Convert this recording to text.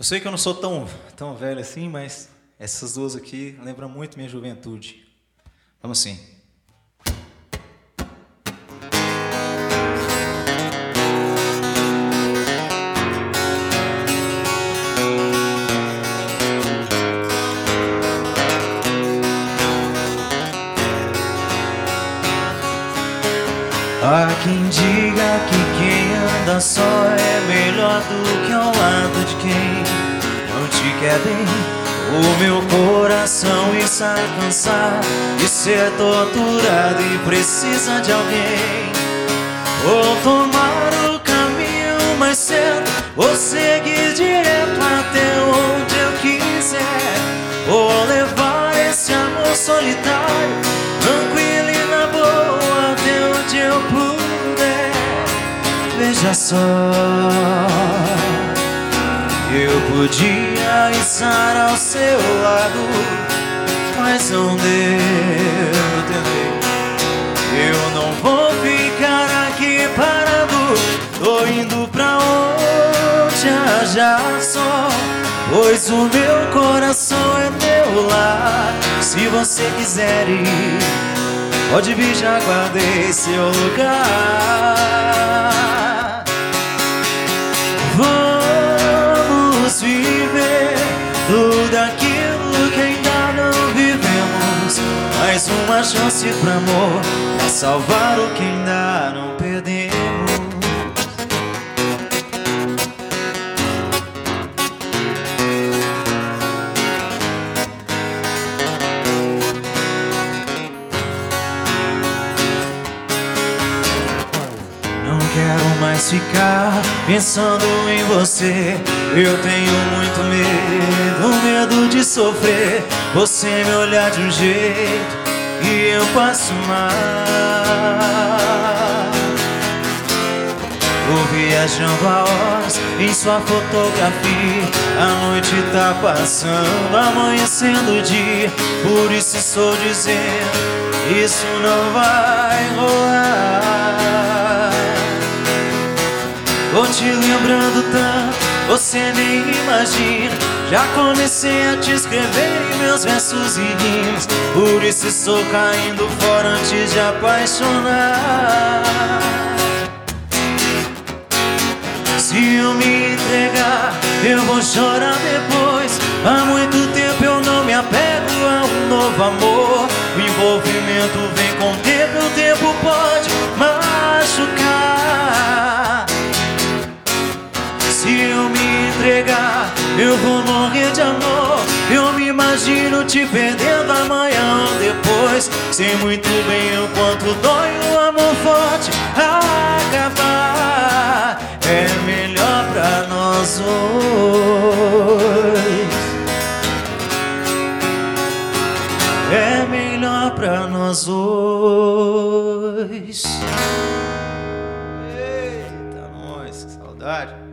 Eu sei que eu não sou tão velho assim, mas essas duas aqui lembram muito minha juventude. Vamos sim. Há quem diga que quem anda só é melhor do que ao lado de quem não te quer bem. O meu coração está cansado de ser torturado e precisa de alguém. Vou tomar o caminho mais cedo, vou seguir direto até onde eu quiser. Vou levar esse amor solitário, tranquilo e na boa, até onde eu puder. Veja só, eu podia estar ao seu lado, mas não deu, entendeu? Eu não vou ficar aqui parado, tô indo pra onde haja sol, pois o meu coração é meu lar. Se você quiser ir, pode vir, já guardei seu lugar. Vamos viver tudo aquilo que ainda não vivemos. Mais uma chance pro amor, pra salvar o que ainda não perdemos. Não quero mais ficar pensando em você. Eu tenho muito medo de sofrer. Você me olhar de um jeito e eu passo mal. Tô viajando a horas em sua fotografia. A noite tá passando, amanhecendo o dia. Por isso estou dizendo, isso não vai rolar. Tô te lembrando tanto, você nem imagina. Já comecei a te escrever em meus versos e rimas. Por isso estou caindo fora antes de apaixonar. Se eu me entregar, eu vou chorar depois. Há muito tempo eu não me apego a um novo amor. O envolvimento vem com o tempo pode machucar. Se eu me entregar, eu vou morrer de amor. Eu me imagino te perdendo amanhã ou depois. Sei muito bem o quanto dói o amor forte acabar. É melhor pra nós dois. É melhor pra nós dois. Eita, nós, que saudade.